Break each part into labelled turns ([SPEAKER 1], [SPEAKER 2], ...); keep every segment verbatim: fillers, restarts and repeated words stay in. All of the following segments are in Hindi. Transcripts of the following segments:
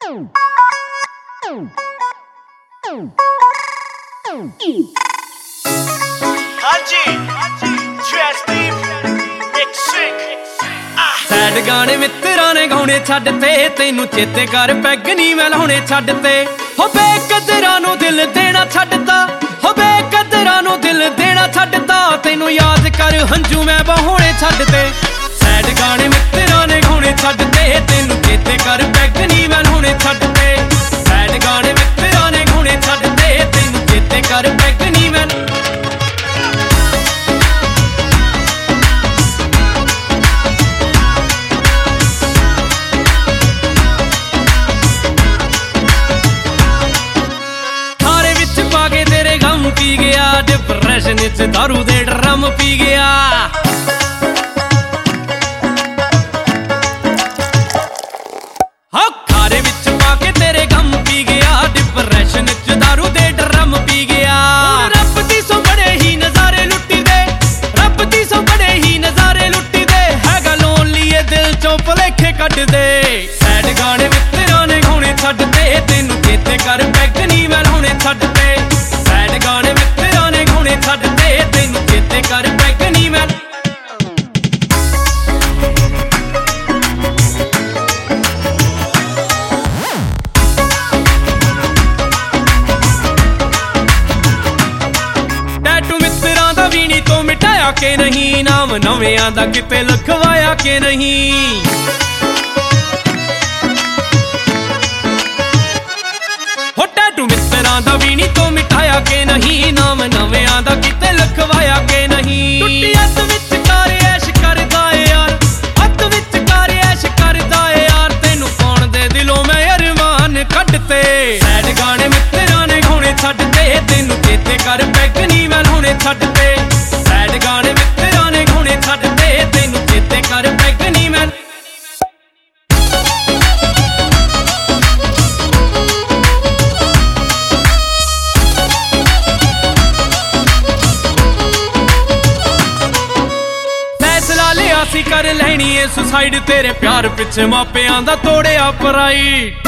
[SPEAKER 1] सैड गाने मित्रां ने गाउणे छड्डते, तैनू चेते कर पैग नी मैं लाउणे छड्डते। हो बेकदरां नू दिल देना छड्डता, हो बेकदरां नू दिल देना छड्डता, तैनू याद कर हंझू मैं बहाउने छड्डते। सैड गाने मित्रां ने गाउणे छड्डते, तैनू चेते कर पैग नी मैं लाउणे छड्डते। सैड गाने मित्रां ने गाउणे छड्डते, तैनू चेते कर पैग नी मैं पी गया, डिप्रेशन च दारू दे ड्रम पी गया। हाँ खारे विच पाके तेरे गम पी गया, डिप्रेशन च दारू दे ड्रम पी गया। रब दी सौ बड़े ही नजारे लुट्टी दे, रब दी सौ बड़े ही नजारे लुट्टी दे, हैगा लोनली ए दिल चों भुलेखे कट दे। सैड गाने मित्रां ने गाउणे छड्डते, तैनू चेते कर पैग नी मैं लाउणे छड्डते। सैड गाने मित्रां ने गाउणे छड्डते, तैनू चेते कर पैग नी मैं टैटू मित्रां दा वी नी तो मिटाया के नहीं, नाम नवेआं दा किते लिखवाया के नहीं। हो टैटू मित्रां दा वी नी तो मिटाया के नहीं, नाम नवेआं दा किते लिखवाया के नहीं। टुट्टी हत्थ विच कर ऐश करदा ए यार, हत्थ विच कर ऐश करदा ए यार, तैनू कौन दे दिलों मैं अरमान कड्डते। सैड गाने मित्रां ने गाउणे छड्डते, तैनू चेते कर पैग नी मैं लाउणे छड्डते। सैड गाने मित्रां ने गाउणे छड्डते, तैनू चेते कर पैग नी मैं सी कर लैनी है सुसाइड, तेरे प्यार पिछे मापियां दा तोड़िया प्राइड।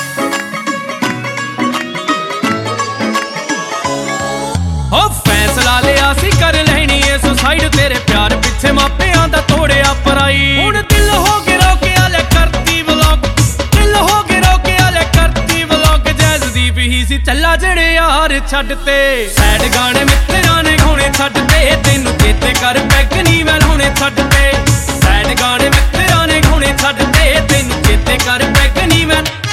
[SPEAKER 1] हो फैसला लिया सी कर लैनी है सुसाइड, तेरे प्यार पिछे मापियां दा तोड़िया प्राइड। हुण दिल हो गिरो के आले करती व्लॉग, दिल हो गिरो के आले करती व्लॉग, जैज़दीप ही सी चला जेड़े यार छड्डते। सैड गाने मित्रां ने गाउणे छड्डते, तैनू चेते कर पैग नी मैं लाउणे छड्डते। सैड गाने मित्रां ने गाउणे छड्डते, तैनू चेते कर पैग नी मैं